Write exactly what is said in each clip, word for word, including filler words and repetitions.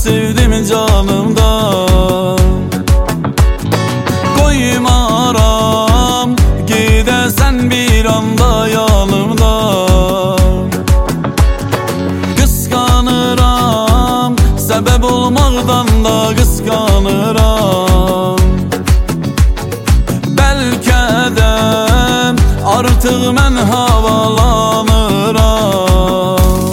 sevdim canımdan. Koymaram gidesen bir anda yanımdan. Kıskanıram, sebep olmaktan da kıskanıram. Belki de artık mən havalanıram.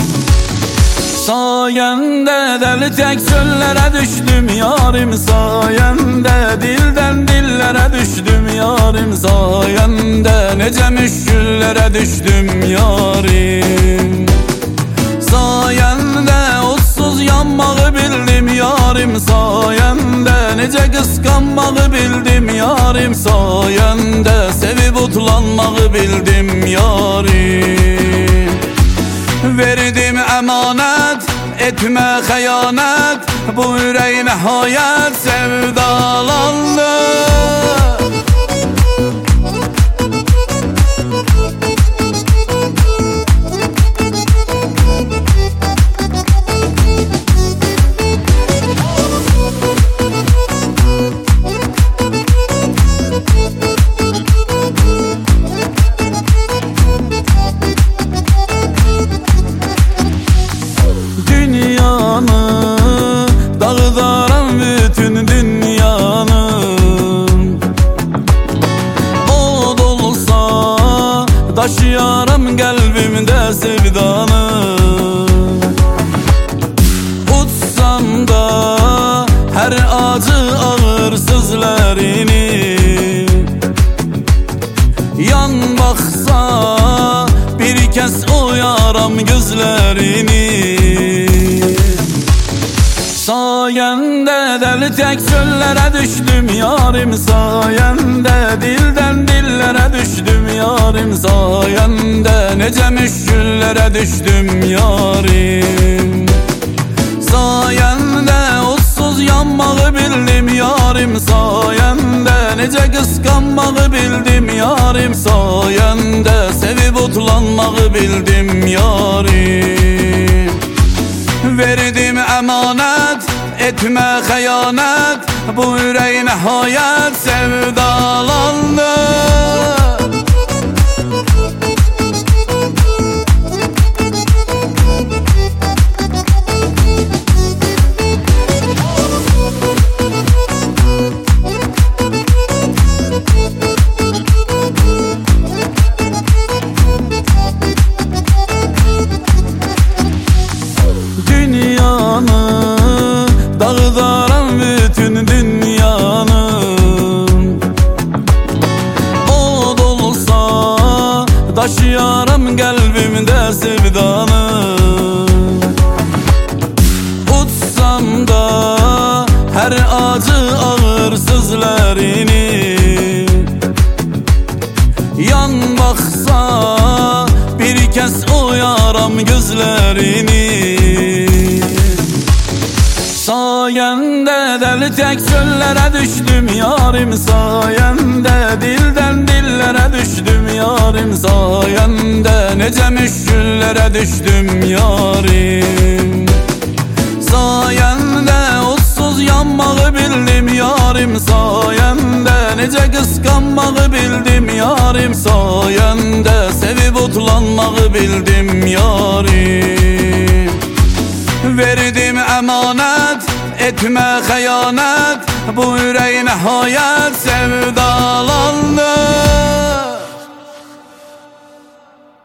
Sayende deli tek çöllere düştüm yarim, sayende dilden dillere düştüm yarim, sayende nece müşküllere düştüm yarim. Sayende otsuz yanmağı bildim yarim, sayende nece kıskanmağı bildim yarim, sayende sevip utlanmağı bildim yarim. Verdim emanet, etme xəyanət, bu ürək nəhayət sevdalandı. Dağıdaram bütün dünyanı, od olsa daşıyaram kalbimde sevdanı. Utsam da her acı ağır sözlerini, yan baksa bir kez oyaram gözlerini. Sayende deli tek çöllere düştüm yarim, sayende dilden dillere düştüm yarim, sayende nece müşküllere düştüm yarim. Sayende otsuz yanmağı bildim yarim, sayende nece kıskanmağı bildim yarim, sayende sevip utlanmağı bildim yarim. Verdim emanet, etme xəyanət, bu ürək nəhayət sevdalandı. Dağıdaram bütün dünyanı, od olsa daşıyaram kalbimde sevdanı. Utsam da her acı ağır sözlerini, yan baksa bir kez oyaram gözlerini. Sayende deli tek çöllere düştüm yarim, sayende dilden dillere düştüm yarim, sayende nece müşküllere düştüm yarim. Sayende otsuz yanmağı bildim yarim, sayende nece kıskanmağı bildim yarim, sayende sevip utlanmağı bildim yarim. Verdim emanet, etme xəyanət, bu ürək nəhayət sevdalandı.